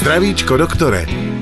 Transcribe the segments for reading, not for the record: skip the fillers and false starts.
Zdravíčko, doktore.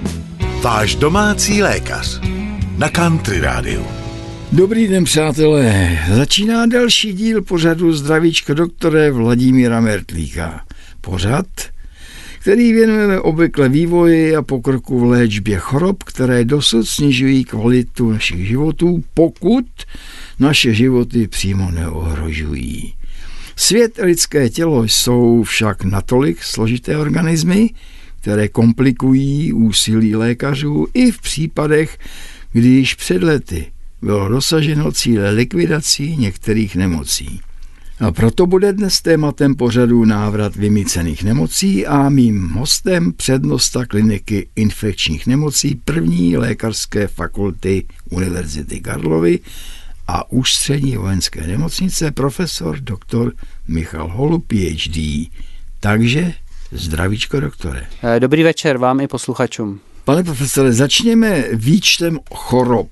Váš domácí lékař na Country Rádiu. Dobrý den, přátelé. Začíná další díl pořadu Zdravíčko, doktore Vladimíra Mertlíka. Pořad, který věnujeme obvykle vývoji a pokroku v léčbě chorob, které dosud snižují kvalitu našich životů, pokud naše životy přímo neohrožují. Svět a lidské tělo jsou však natolik složité organismy, které komplikují úsilí lékařů i v případech, kdy již před lety bylo dosaženo cíle likvidací některých nemocí. A proto bude dnes tématem pořadu návrat vymýcených nemocí a mým hostem přednosta kliniky infekčních nemocí první lékařské fakulty Univerzity Karlovy a ústřední vojenské nemocnice profesor dr. Michal Holub, PhD. Takže zdravíčko, doktore. Dobrý večer vám i posluchačům. Pane profesore, začněme výčtem chorob,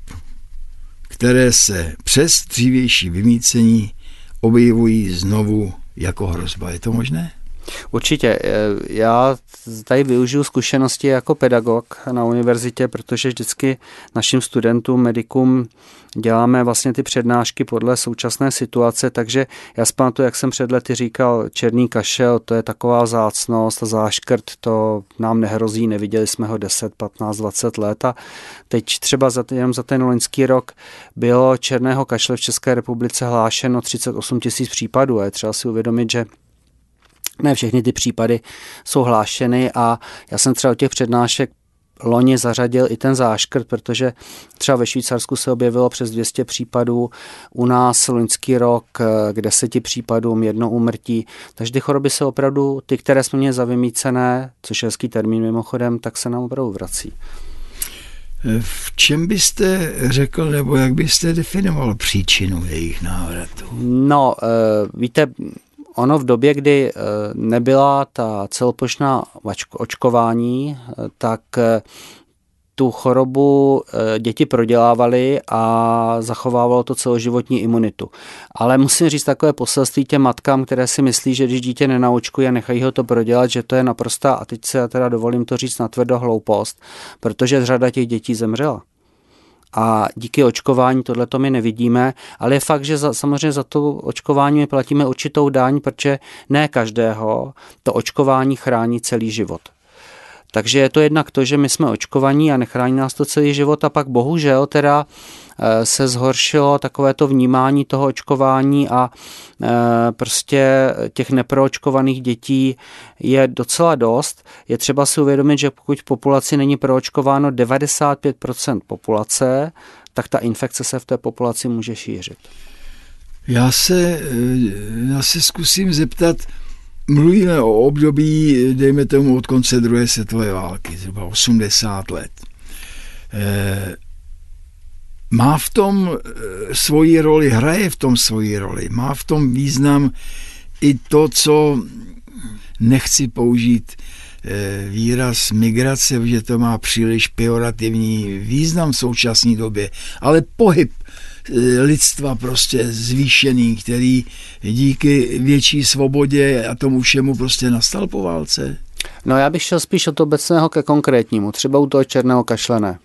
které se přes dřívější vymýcení objevují znovu jako hrozba. Je to možné? Určitě. Já tady využiju zkušenosti jako pedagog na univerzitě, protože vždycky našim studentům, medikům děláme vlastně ty přednášky podle současné situace, takže já si pamatuju, jak jsem před lety říkal, černý kašel, to je taková vzácnost a záškrt, to nám nehrozí, neviděli jsme ho 10, 15, 20 let a teď třeba jenom za ten loňský rok bylo černého kašle v České republice hlášeno 38 000 případů a je třeba si uvědomit, že ne všechny ty případy jsou hlášeny a já jsem třeba od těch přednášek loni zařadil i ten záškrt, protože třeba ve Švýcarsku se objevilo přes 200 případů, u nás loňský rok k 10 případům, 1 úmrtí, takže ty choroby se opravdu, ty, které jsme měli za vymýcené, což je hezký termín mimochodem, tak se nám opravdu vrací. V čem byste řekl, nebo jak byste definoval příčinu jejich návratu? No, víte, ono v době, kdy nebyla ta celoplošná očkování, tak tu chorobu děti prodělávaly a zachovávalo to celoživotní imunitu. Ale musím říct takové poselství těm matkám, které si myslí, že když dítě nenaočkují a nechají ho to prodělat, že to je naprostá, a teď se já teda dovolím to říct natvrdo, hloupost, protože řada těch dětí zemřela. A díky očkování tohleto my nevidíme, ale je fakt, že samozřejmě za to očkování my platíme určitou daň, protože ne každého to očkování chrání celý život. Takže je to jednak to, že my jsme očkovaní a nechrání nás to celý život a pak bohužel teda se zhoršilo takovéto vnímání toho očkování a prostě těch neproočkovaných dětí je docela dost. Je třeba si uvědomit, že pokud v populaci není proočkováno 95% populace, tak ta infekce se v té populaci může šířit. Já se zkusím zeptat, mluvíme o období, dejme tomu od konce druhé světové války, zhruba 80 let. Má v tom svoji roli, hraje v tom svoji roli, má v tom význam i to, co nechci použít výraz migrace, že to má příliš pejorativní význam v současné době, ale pohyb lidstva prostě zvýšený, který díky větší svobodě a tomu všemu prostě nastal po válce. No já bych šel spíš od obecného ke konkrétnímu, třeba u toho černého kašle ne.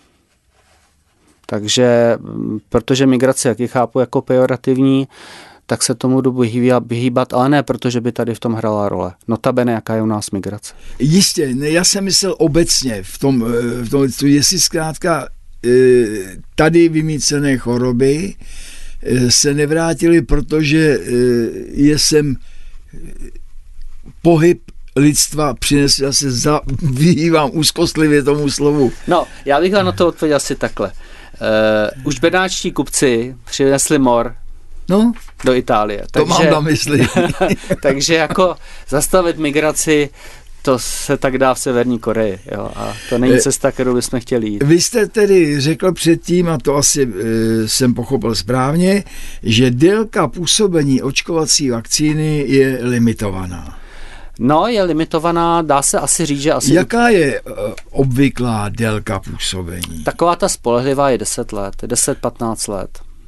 Takže, protože migrace, jak ji chápu jako pejorativní, tak se tomu dobu vyhýbat, ale ne, protože by tady v tom hrála role. Notabene, jaká je u nás migrace. Jistě, já jsem myslel obecně v tom jestli zkrátka tady vymýcené choroby se nevrátily, protože je sem pohyb lidstva přinesl, já se vyhývám úzkostlivě tomu slovu. No, já bych vám na to odpověděl asi takhle. Už benáčtí kupci přinesli mor do Itálie. To mám na mysli. Takže jako zastavit migraci, to se tak dá v Severní Koreji. Jo? A to není cesta, kterou bychom chtěli jít. Vy jste tedy řekl předtím, a to asi jsem pochopil správně, že délka působení očkovací vakcíny je limitovaná. No, je limitovaná, dá se asi říct, že asi... Jaká je obvyklá délka působení? Taková ta spolehlivá je 10 let, 10-15 let.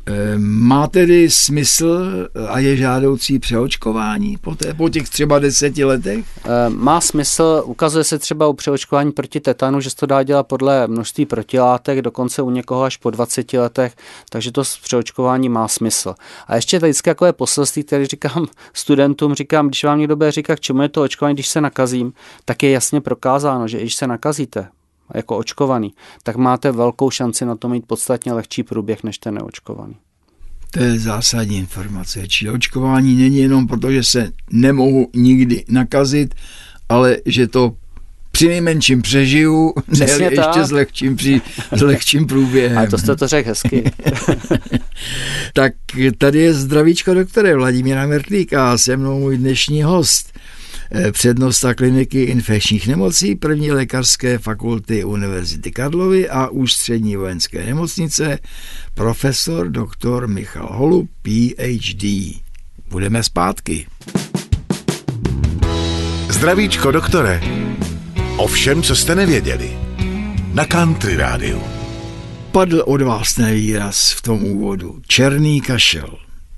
Má tedy smysl a je žádoucí přeočkování po těch třeba 10 letech? Má smysl, ukazuje se třeba u přeočkování proti tetanu, že se to dá dělat podle množství protilátek, dokonce u někoho až po 20 letech, takže to přeočkování má smysl. A ještě tady vždycky takové poselství, které říkám studentům, když vám někdo bude říkat, k čemu je to očkování, když se nakazím, tak je jasně prokázáno, že když se nakazíte jako očkovaný, tak máte velkou šanci na to mít podstatně lehčí průběh než ten neočkovaný. To je zásadní informace. Čili očkování není jenom proto, že se nemohu nikdy nakazit, ale že to přinejmenším přežiju, ne ještě s lehčím průběhem. Ale to jste to řekl hezky. Tak tady je zdravíčko doktore Vladimíra Mertlíka a se mnou můj dnešní host, přednosta kliniky infekčních nemocí první lékařské fakulty Univerzity Karlovy a ústřední vojenské nemocnice, profesor dr. Michal Holub, PhD. Budeme zpátky. Zdravíčko doktore. O všem, co jste nevěděli. Na Country rádiu. Padl od vás ten výraz v tom úvodu. Černý kašel.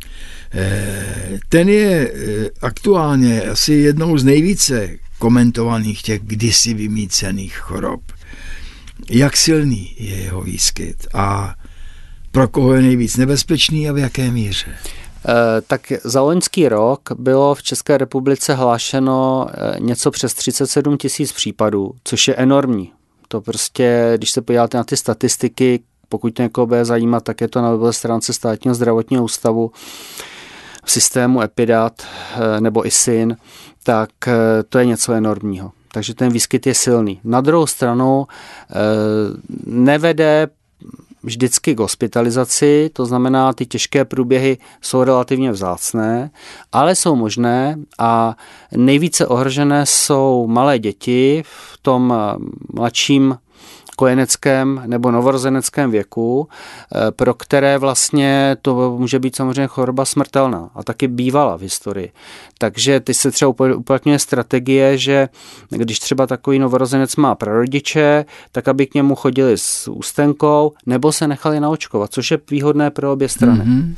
Ten je aktuálně asi jednou z nejvíce komentovaných těch kdysi vymýcených chorob. Jak silný je jeho výskyt a pro koho je nejvíc nebezpečný a v jaké míře? Tak za loňský rok bylo v České republice hlášeno něco přes 37 000 případů, což je enormní. To prostě, když se podíváte na ty statistiky, pokud to někoho bude zajímat, tak je to na webové stránce Státního zdravotního ústavu v systému Epidat nebo ISIN, tak to je něco enormního. Takže ten výskyt je silný. Na druhou stranu nevede vždycky k hospitalizaci, to znamená, ty těžké průběhy jsou relativně vzácné, ale jsou možné a nejvíce ohrožené jsou malé děti v tom mladším kojeneckém nebo novorozeneckém věku, pro které vlastně to může být samozřejmě choroba smrtelná a taky bývala v historii. Takže teď se třeba uplatňuje strategie, že když třeba takový novorozenec má prarodiče, tak aby k němu chodili s ústenkou nebo se nechali naočkovat, což je výhodné pro obě strany. Mm-hmm.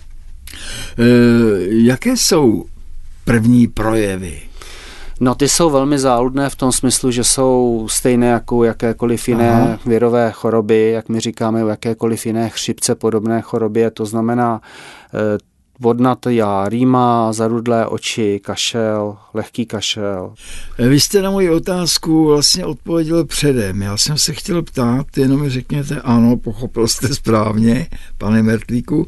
Jaké jsou první projevy? No, ty jsou velmi záludné v tom smyslu, že jsou stejné jako jakékoliv jiné virové choroby, jak my říkáme, o jakékoliv jiné chřipce podobné chorobě, to znamená vodnatá rýma, zarudlé oči, kašel, lehký kašel. Vy jste na moji otázku vlastně odpověděl předem. Já jsem se chtěl ptát, jenom mi řekněte ano, pochopil jste správně, pane Mertlíku.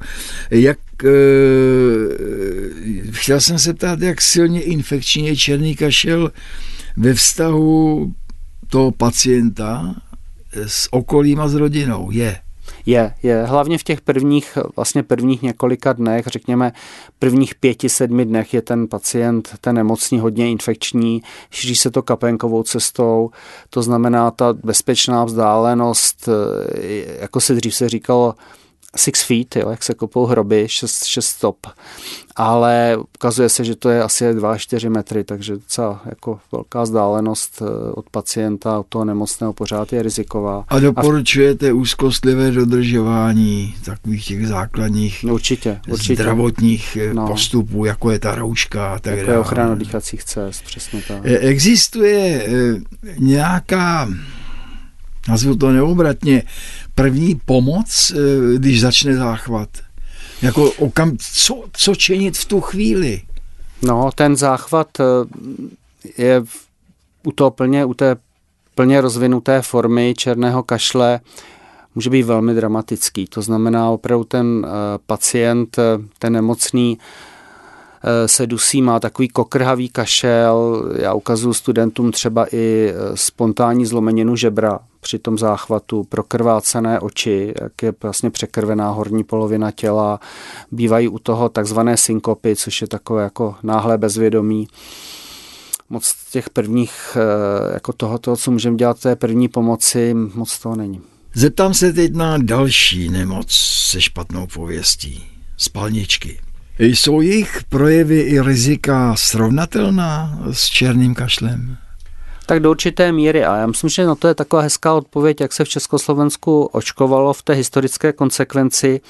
Chtěl jsem se ptát, jak silně infekční je černý kašel ve vztahu toho pacienta s okolím a s rodinou. Je. Hlavně v těch prvních několika dnech, řekněme prvních 5-7 dnech je ten pacient, ten nemocný, hodně infekční, šíří se to kapénkovou cestou, to znamená ta bezpečná vzdálenost, jako se dřív se říkalo 6 feet, jo, jak se kopou hroby, 6 stop. Ale ukazuje se, že to je asi 2-4 metry, takže docela jako velká vzdálenost od pacienta, od toho nemocného pořád je riziková. A doporučujete úzkostlivé dodržování takových těch základních určitě. zdravotních postupů, jako je ta rouška. Tak jako je ochrana dýchacích cest, přesně tak. Existuje nějaká, nazvu to neobratně, první pomoc, když začne záchvat? Jako co činit v tu chvíli? No, ten záchvat je u té plně rozvinuté formy černého kašle může být velmi dramatický. To znamená, opravdu ten pacient, ten nemocný se dusí, má takový kokrhavý kašel. Já ukazuju studentům třeba i spontánní zlomeninu žebra při tom záchvatu, prokrvácené oči, jak je vlastně překrvená horní polovina těla. Bývají u toho takzvané synkopy, což je takové jako náhlé bezvědomí. Moc těch prvních, jako toho, co můžeme dělat té první pomoci, moc toho není. Zeptám se teď na další nemoc se špatnou pověstí. Spalničky. Jsou jejich projevy i rizika srovnatelná s černým kašlem? Tak do určité míry a já myslím, že na to je taková hezká odpověď, jak se v Československu očkovalo v té historické konsekvenci.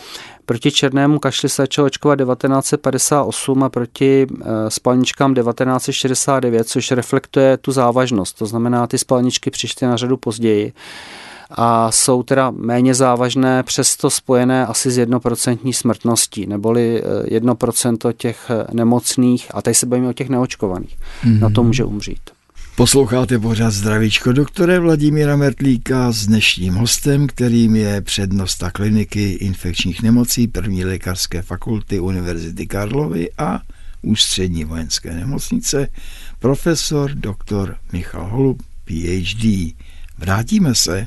Proti černému kašli se začalo očkovat 1958 a proti spalničkám 1969, což reflektuje tu závažnost. To znamená, ty spalničky přišly na řadu později a jsou teda méně závažné, přesto spojené asi s 1% smrtností, neboli 1% těch nemocných, a tady se bavíme o těch neočkovaných. Na to může umřít. Posloucháte pořád Zdravíčko doktore Vladimíra Mertlíka s dnešním hostem, kterým je přednosta kliniky infekčních nemocí 1. lékařské fakulty Univerzity Karlovy a Ústřední vojenské nemocnice, profesor dr. Michal Holub, PhD. Vrátíme se.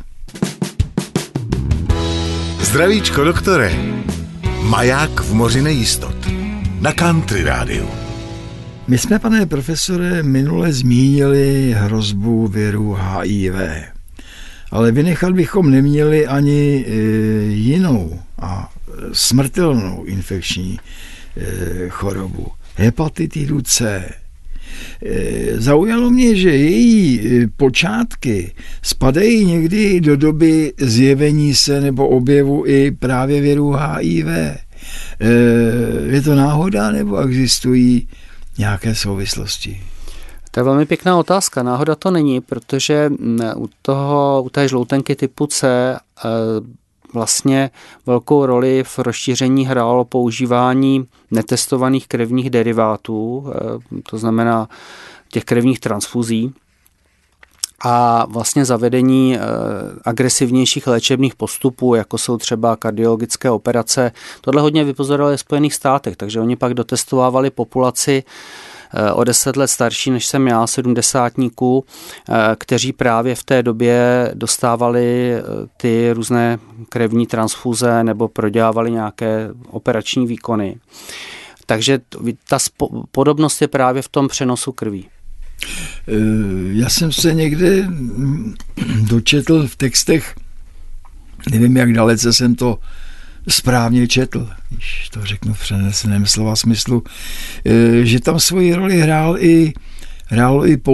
Zdravíčko doktore. Maják v moři nejistot. Na Country rádiu. My jsme, pane profesore, minule zmínili hrozbu viru HIV, ale vynechat bychom neměli ani jinou a smrtelnou infekční chorobu, hepatitidu C. Zaujalo mě, že její počátky spadají někdy do doby zjevení se nebo objevu i právě viru HIV. Je to náhoda nebo existují nějaké souvislosti? To je velmi pěkná otázka. Náhoda to není, protože u té žloutenky typu C vlastně velkou roli v rozšíření hrálo používání netestovaných krevních derivátů, to znamená těch krevních transfuzí, a vlastně zavedení agresivnějších léčebných postupů, jako jsou třeba kardiologické operace. Tohle hodně vypozorovali v Spojených státech, takže oni pak dotestovávali populaci o 10 let starší, než jsem já, 70-tníků, kteří právě v té době dostávali ty různé krevní transfuze nebo prodělávali nějaké operační výkony. Takže ta podobnost je právě v tom přenosu krví. Já jsem se někde dočetl v textech, nevím, jak dalece jsem to správně četl, když to řeknu v přeneseném slova smyslu, že tam svoji roli hrálo i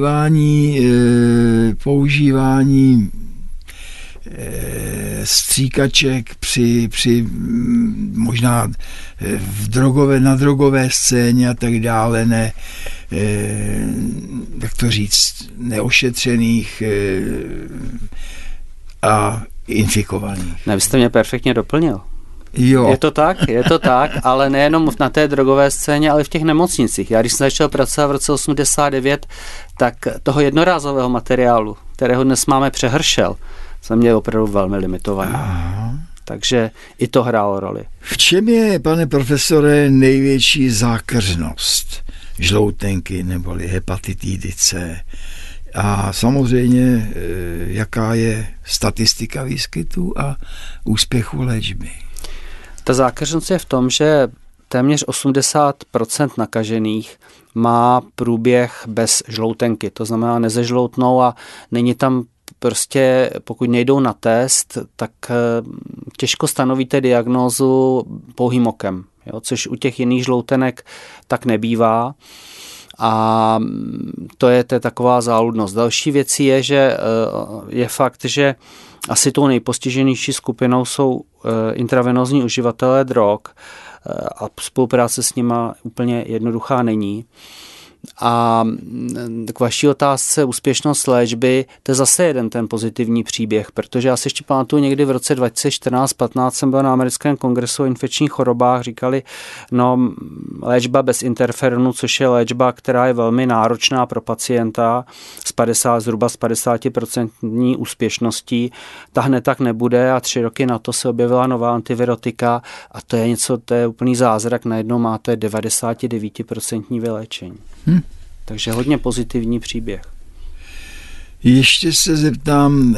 používání stříkaček při možná na drogové scéně a tak dále, jak to říct, neošetřených a infikovaných. Ne, vy jste mě perfektně doplnil. Jo. Je to tak, ale nejenom na té drogové scéně, ale v těch nemocnicích. Já když jsem začal pracovat v roce 89, tak toho jednorázového materiálu, kterého dnes máme přehršel, jsem měl opravdu velmi limitovaný. Aha. Takže i to hrálo roli. V čem je, pane profesore, největší zákeřnost žloutenky neboli hepatitidy C? A samozřejmě, jaká je statistika výskytu a úspěchu léčby? Ta zákeřnost je v tom, že téměř 80% nakažených má průběh bez žloutenky, to znamená nezežloutnou a není tam prostě, pokud nejdou na test, tak těžko stanovíte diagnózu pouhým okem, jo, což u těch jiných žloutenek tak nebývá. A to je taková záludnost. Další věcí je, že je fakt, že asi tou nejpostiženější skupinou jsou intravenózní uživatelé drog a spolupráce s nima úplně jednoduchá není. A k vaší otázce úspěšnost léčby, to je zase jeden ten pozitivní příběh, protože já si ještě pamatuju, někdy v roce 2014-15 jsem byl na americkém kongresu o infekčních chorobách, říkali, no léčba bez interferonu, což je léčba, která je velmi náročná pro pacienta, zhruba s 50% úspěšností, ta hned tak nebude a 3 roky na to se objevila nová antivirotika a to je úplný zázrak, najednou máte 99% vyléčení. Takže hodně pozitivní příběh. Ještě se zeptám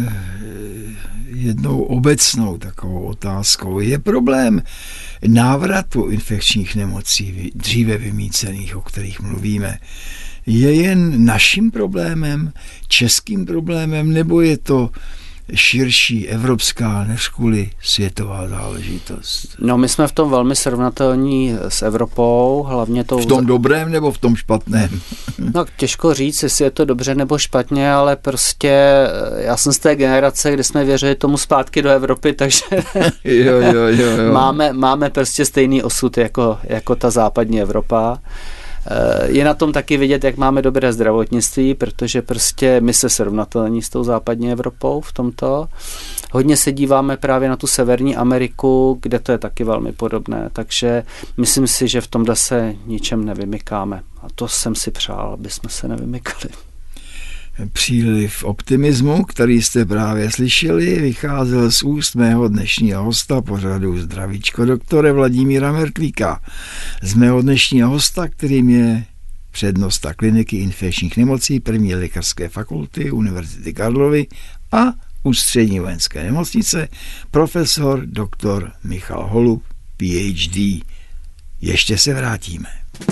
jednou obecnou takovou otázkou. Je problém návratu infekčních nemocí dříve vymýcených, o kterých mluvíme, je jen naším problémem, českým problémem, nebo je to širší evropská než kvůli světová záležitost? No, my jsme v tom velmi srovnatelní s Evropou, hlavně tou... V tom dobrém nebo v tom špatném? No, těžko říct, jestli je to dobře nebo špatně, ale prostě já jsem z té generace, kdy jsme věřili tomu zpátky do Evropy, takže jo. máme prostě stejný osud jako ta západní Evropa. Je na tom taky vidět, jak máme dobré zdravotnictví, protože prostě my se srovnatelní s tou západní Evropou v tomto. Hodně se díváme právě na tu Severní Ameriku, kde to je taky velmi podobné, takže myslím si, že v tomhle se ničem nevymykáme. A to jsem si přál, aby jsme se nevymykali. Příliv optimismu, který jste právě slyšeli, vycházel z úst mého dnešního hosta pořadu Zdravíčko doktore Vladimíra Mertlíka. Z mého dnešního hosta, kterým je přednosta kliniky infekčních nemocí první lékařské fakulty Univerzity Karlovy a Ústřední vojenské nemocnice, profesor dr. Michal Holub, PhD. Ještě se vrátíme.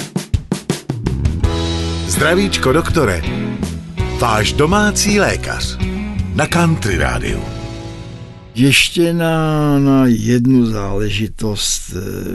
Zdravíčko doktore, váš domácí lékař na Country Rádiu. Ještě na jednu záležitost,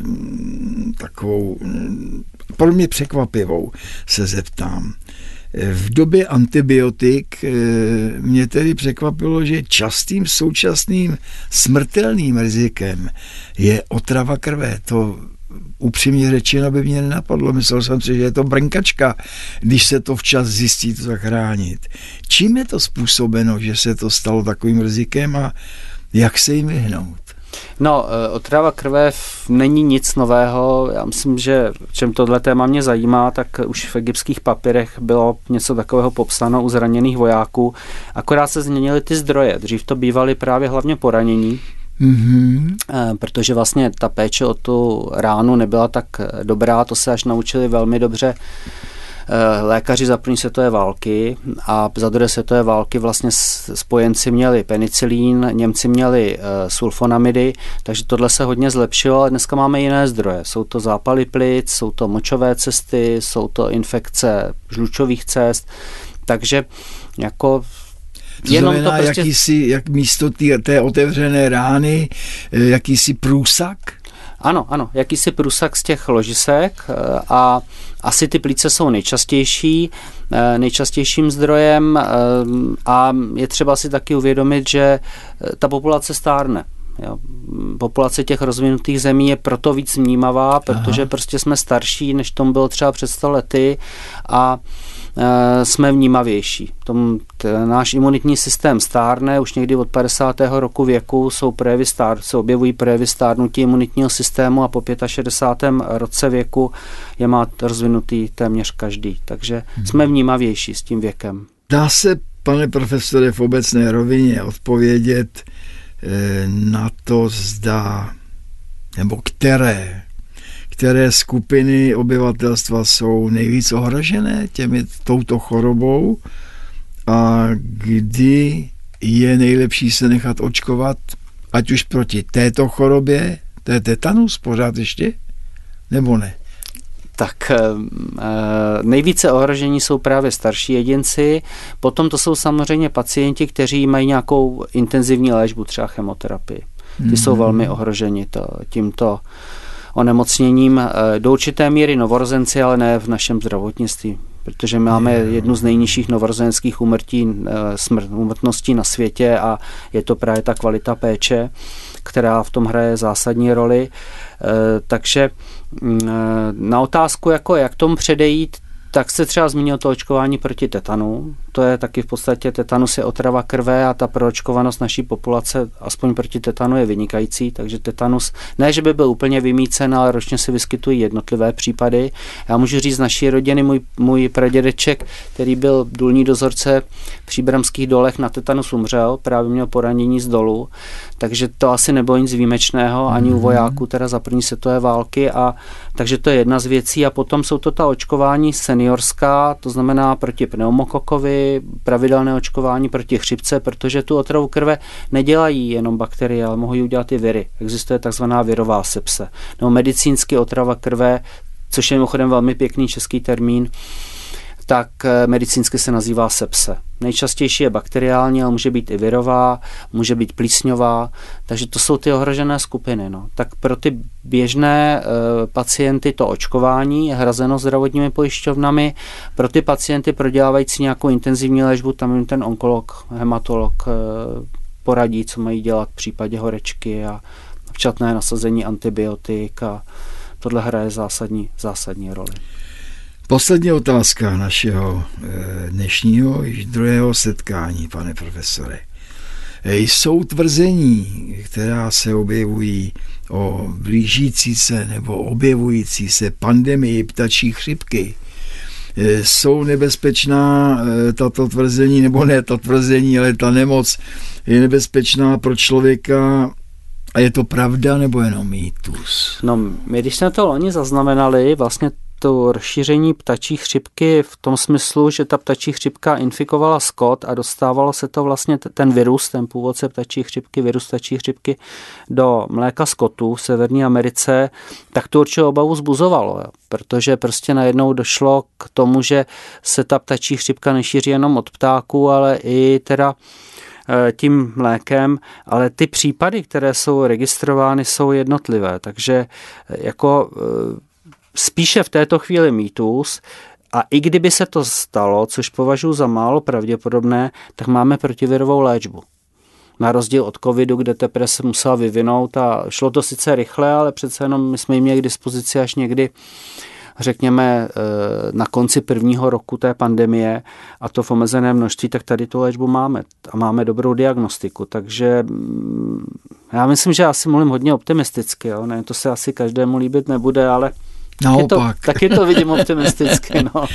takovou pro mě překvapivou, se zeptám. V době antibiotik mě tedy překvapilo, že častým současným smrtelným rizikem je otrava krve. To upřímně řečeno by mě nenapadlo. Myslel jsem si, že je to brnkačka, když se to včas zjistí, to zachránit. Čím je to způsobeno, že se to stalo takovým rizikem a jak se jim vyhnout? No, otrava krve není nic nového. Já myslím, že čem tohle téma mě zajímá, tak už v egyptských papírech bylo něco takového popsáno u zraněných vojáků. Akorát se změnily ty zdroje. Dřív to bývaly právě hlavně poranění, protože vlastně ta péče o tu ránu nebyla tak dobrá, to se až naučili velmi dobře lékaři za první světové války a za druhé světové války vlastně spojenci měli penicilín, Němci měli sulfonamidy, takže tohle se hodně zlepšilo, ale dneska máme jiné zdroje. Jsou to zápaly plic, jsou to močové cesty, jsou to infekce žlučových cest, takže jako to znamená, to prostě... jak místo té otevřené rány, jakýsi průsak? Ano, jakýsi průsak z těch ložisek a asi ty plíce jsou nejčastějším zdrojem a je třeba si taky uvědomit, že ta populace stárne. Jo. Populace těch rozvinutých zemí je proto víc vnímavá, protože prostě jsme starší, než tomu bylo třeba před 100 lety a jsme vnímavější. Náš imunitní systém stárne, už někdy od 50. roku věku se objevují projevy stárnutí imunitního systému a po 65. roce věku je má rozvinutý téměř každý. Takže jsme vnímavější s tím věkem. Dá se, pane profesore, v obecné rovině odpovědět na to, zda nebo které skupiny obyvatelstva jsou nejvíc ohrožené touto chorobou a kdy je nejlepší se nechat očkovat, ať už proti této chorobě, to je tetanus pořád ještě, nebo ne? Tak nejvíce ohrožení jsou právě starší jedinci, potom to jsou samozřejmě pacienti, kteří mají nějakou intenzivní léčbu, třeba chemoterapii. Ty jsou velmi ohroženi tímto onemocněním. Do určité míry novorozenci, ale ne v našem zdravotnictví, protože máme jednu z nejnižších novorozenských úmrtností na světě a je to právě ta kvalita péče, která v tom hraje zásadní roli. Takže na otázku, jak tomu předejít, tak se třeba zmínil to očkování proti tetanu. To je taky v podstatě, tetanus je otrava krve a ta proočkovanost naší populace aspoň proti tetanu je vynikající, takže tetanus, ne, že by byl úplně vymýcen, ale ročně se vyskytují jednotlivé případy. Já můžu říct z naší rodiny, můj pradědeček, který byl důlní dozorce v Příbramských dolech, na tetanus umřel, právě měl poranění z dolu, takže to asi nebylo nic výjimečného, ani u vojáků teda za první světové války, a takže to je jedna z věcí a potom jsou to ta očkování seniorská, to znamená proti pneumokokovi, pravidelné očkování proti chřipce, protože tu otravu krve nedělají jenom bakterie, ale mohou ji udělat i viry. Existuje takzvaná virová sepse. Nebo medicínsky otrava krve, což je mimochodem velmi pěkný český termín, tak medicínsky se nazývá sepse. Nejčastější je bakteriální, ale může být i virová, může být plísňová, takže to jsou ty ohrožené skupiny. No. Tak pro ty běžné pacienty to očkování je hrazeno zdravotními pojišťovnami, pro ty pacienty prodělávající nějakou intenzivní léčbu, tam jim ten onkolog, hematolog poradí, co mají dělat v případě horečky a včasné nasazení antibiotik a tohle hraje zásadní roli. Poslední otázka našeho dnešního, již druhého setkání, pane profesore. Jsou tvrzení, která se objevují o blížící se nebo objevující se pandemii ptačí chřipky, jsou nebezpečná tato tvrzení, nebo ne ta tvrzení, ale ta nemoc je nebezpečná pro člověka a je to pravda nebo jenom mýtus? No, my když jsme to loni zaznamenali, vlastně to rozšíření ptačí chřipky v tom smyslu, že ta ptačí chřipka infikovala skot a dostávalo se to vlastně ten virus, ten původce ptačí chřipky, virus ptačí chřipky do mléka skotu v Severní Americe, tak to určitě obavu vzbuzovalo, protože prostě najednou došlo k tomu, že se ta ptačí chřipka nešíří jenom od ptáků, ale i teda tím mlékem, ale ty případy, které jsou registrovány, jsou jednotlivé, takže jako spíše v této chvíli mýtus a i kdyby se to stalo, což považuji za málo pravděpodobné, tak máme protivirovou léčbu. Na rozdíl od covidu, kde teprve se musela vyvinout a šlo to sice rychle, ale přece jenom my jsme ji měli k dispozici až někdy, řekněme, na konci prvního roku té pandemie a to v omezené množství, tak tady tu léčbu máme a máme dobrou diagnostiku, takže já myslím, že asi mluvím hodně optimisticky, jo? Ne, to se asi každému líbit nebude, ale taky to vidím optimisticky. No.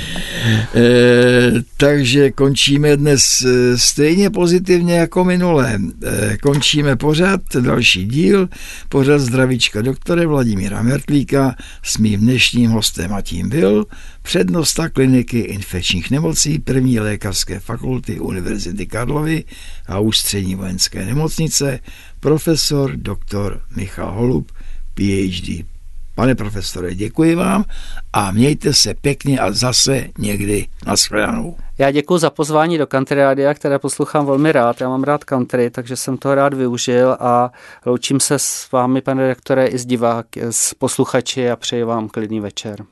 Takže končíme dnes stejně pozitivně jako minule. Končíme pořad, další díl, pořad Zdravíčka doktore Vladimíra Mertlíka s mým dnešním hostem a tím byl přednosta kliniky infekčních nemocí první lékařské fakulty Univerzity Karlovy a Ústřední vojenské nemocnice profesor dr. Michal Holub, PhD. Pane profesore, děkuji vám a mějte se pěkně a zase někdy nashledanou. Já děkuji za pozvání do Country Rádia, které poslouchám velmi rád. Já mám rád country, takže jsem toho rád využil a loučím se s vámi, pane redaktore, i s posluchači a přeji vám klidný večer.